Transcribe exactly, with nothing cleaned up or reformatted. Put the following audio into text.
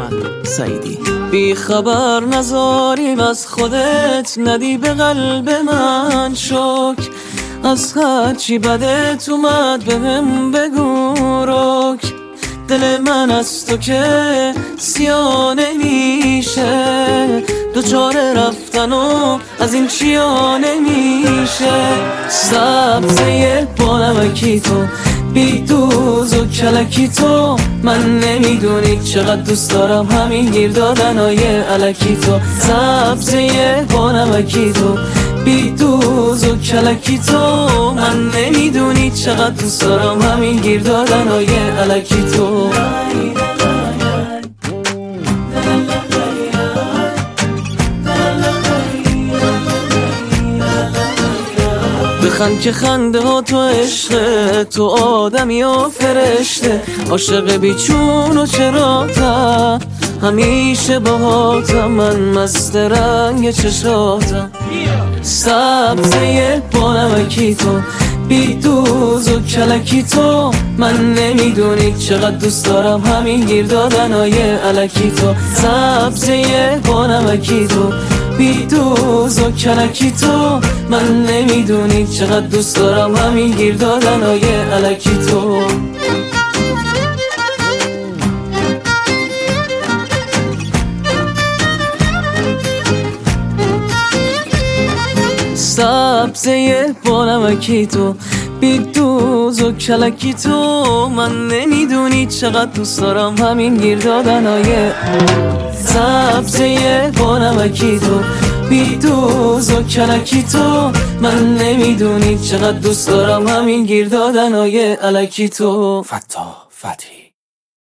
من سعیدی. بی خبر نذاریم از خودت، ندی به قلب من شک، از هرچی بدت اومد بهم بگو رک. دل من از تو که سیاه نمیشه، دوچاره رفتن و از این چیا نمیشه. سبزه با نمکی تو، بی دوز و کلکی تو، من نمیدونی چقدر دوست دارم همین گیر دادنای الکی تو. سبزه با نمکی تو، بی دوز و کلکی تو، من نمیدونی چقدر دوست دارم همین گیر دادنای الکی تو. بخند که خنده ها تو عشقه، تو آدمی و فرشته، عاشق بیچون و چراتم، همیشه باهاتم، من مست رنگ چشاتم. سبزه با نمکی تو، بی دوز و کلکی تو، من نمیدونی چقدر دوست دارم همین گیر دادنای الکی تو. سبزه با نمکی تو، بی دوز و کلکی تو، من نمیدونی چقدر دوست دارم همین گیر دادنای الکی تو. سبزه با نمکی تو، بی دوز و کلکی تو، من نمیدونی چقدر دوست دارم همین گیر دادنای. سبزه با نمکی تو، بی دوز و کلکی تو، من نمیدونی چقدر دوست دارم همین گیر دادنای الکی تو. فتاح فتحی.